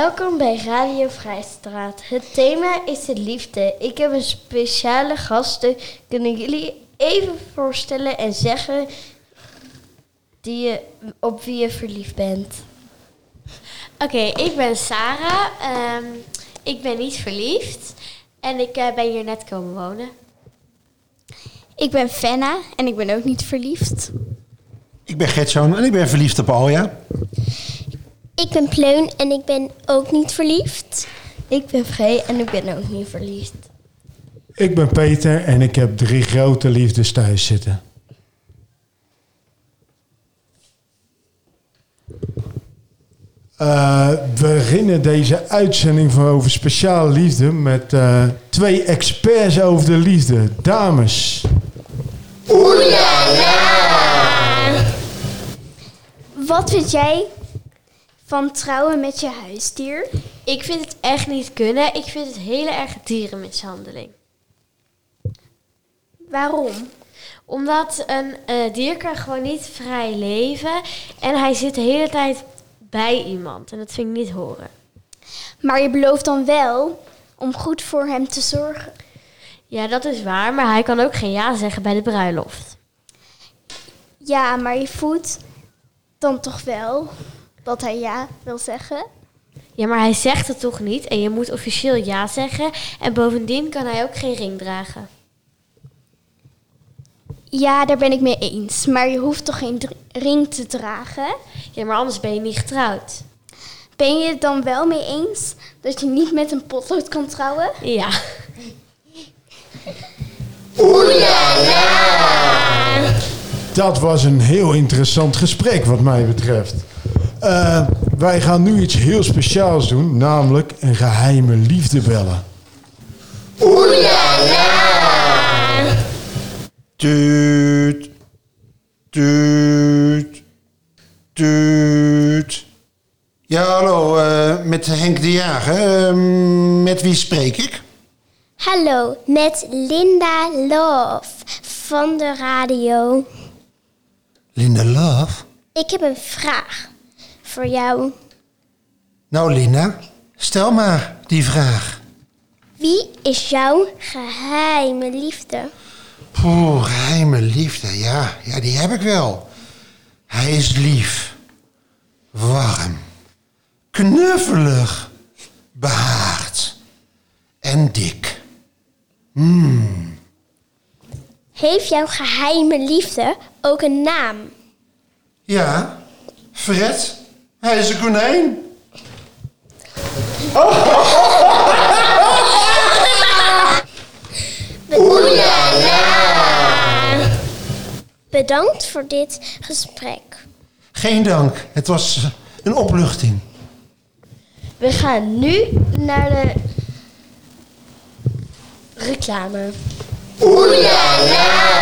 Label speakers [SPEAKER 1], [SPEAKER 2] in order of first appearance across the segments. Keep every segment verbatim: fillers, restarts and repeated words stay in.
[SPEAKER 1] Welkom bij Radio Vrijstraat. Het thema is de liefde. Ik heb een speciale gasten. Kunnen jullie even voorstellen en zeggen die je, op wie je verliefd bent?
[SPEAKER 2] Oké, okay, ik ben Sarah. Um, ik ben niet verliefd. En ik uh, ben hier net komen wonen.
[SPEAKER 3] Ik ben Fenna en ik ben ook niet verliefd.
[SPEAKER 4] Ik ben Gertzoon en ik ben verliefd op Alja.
[SPEAKER 5] Ik ben Pleun en ik ben ook niet verliefd.
[SPEAKER 1] Ik ben Vree en ik ben ook niet verliefd.
[SPEAKER 6] Ik ben Peter en ik heb drie grote liefdes thuis zitten. Uh, we beginnen deze uitzending van over speciale liefde met uh, twee experts over de liefde. Dames.
[SPEAKER 5] Oelala! Wat vind jij van trouwen met je huisdier?
[SPEAKER 2] Ik vind het echt niet kunnen. Ik vind het hele erg dierenmishandeling.
[SPEAKER 5] Waarom?
[SPEAKER 2] Omdat een uh, dier kan gewoon niet vrij leven. En hij zit de hele tijd bij iemand. En dat vind ik niet horen.
[SPEAKER 5] Maar je belooft dan wel om goed voor hem te zorgen.
[SPEAKER 2] Ja, dat is waar. Maar hij kan ook geen ja zeggen bij de bruiloft.
[SPEAKER 5] Ja, maar je voelt dan toch wel dat hij ja wil zeggen?
[SPEAKER 2] Ja, maar hij zegt het toch niet. En je moet officieel ja zeggen. En bovendien kan hij ook geen ring dragen.
[SPEAKER 5] Ja, daar ben ik mee eens. Maar je hoeft toch geen dr- ring te dragen?
[SPEAKER 2] Ja, maar anders ben je niet getrouwd.
[SPEAKER 5] Ben je het dan wel mee eens dat je niet met een potlood kan trouwen?
[SPEAKER 2] Ja.
[SPEAKER 5] Oelala!
[SPEAKER 6] Dat was een heel interessant gesprek wat mij betreft. Uh, wij gaan nu iets heel speciaals doen, namelijk een geheime liefde bellen.
[SPEAKER 5] Oelala!
[SPEAKER 4] Tuut, tuut, tuut. Ja, hallo, uh, met Henk de Jager. Uh, met wie spreek ik?
[SPEAKER 5] Hallo, met Linda Love van de radio.
[SPEAKER 4] Linda Love?
[SPEAKER 5] Ik heb een vraag voor jou.
[SPEAKER 4] Nou, Linda, stel maar die vraag.
[SPEAKER 5] Wie is jouw geheime liefde?
[SPEAKER 4] Oeh, geheime liefde, ja, ja, die heb ik wel. Hij is lief, warm, knuffelig, behaagd en dik. Mm.
[SPEAKER 5] Heeft jouw geheime liefde ook een naam?
[SPEAKER 4] Ja, Fred, hij is een konijn. Oh.
[SPEAKER 5] Bedankt voor dit gesprek.
[SPEAKER 4] Geen dank, het was een opluchting.
[SPEAKER 1] We gaan nu naar de reclame.
[SPEAKER 5] Oelala!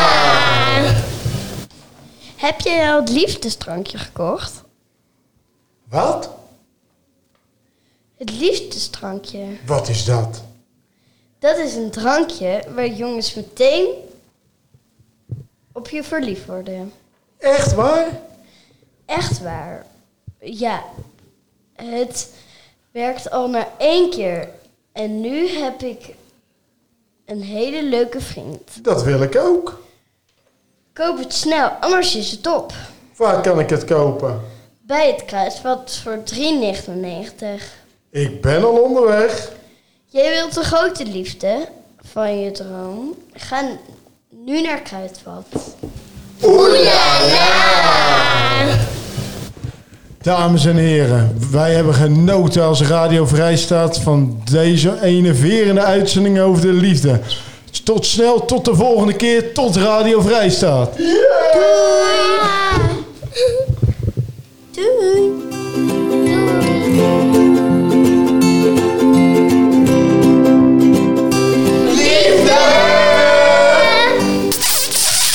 [SPEAKER 1] Heb jij al het liefdesdrankje gekocht?
[SPEAKER 6] Wat?
[SPEAKER 1] Het liefdesdrankje.
[SPEAKER 6] Wat is dat?
[SPEAKER 1] Dat is een drankje waar jongens meteen op je verliefd worden.
[SPEAKER 6] Echt waar?
[SPEAKER 1] Echt waar. Ja. Het werkt al na één keer. En nu heb ik een hele leuke vriend.
[SPEAKER 6] Dat wil ik ook.
[SPEAKER 1] Koop het snel, anders is het op.
[SPEAKER 6] Waar kan ik het kopen?
[SPEAKER 1] Bij het Kruidvat voor drie negenennegentig.
[SPEAKER 6] Ik ben al onderweg.
[SPEAKER 1] Jij wilt de grote liefde van je droom? Ga nu naar Kruidvat.
[SPEAKER 5] Oelala!
[SPEAKER 6] Dames en heren, wij hebben genoten als Radio Vrijstaat van deze enerverende uitzending over de liefde. Tot snel, tot de volgende keer, tot Radio Vrijstaat.
[SPEAKER 5] Yeah! Doei! Doei!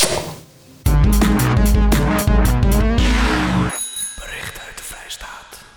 [SPEAKER 7] Bericht uit de Vrijstaat.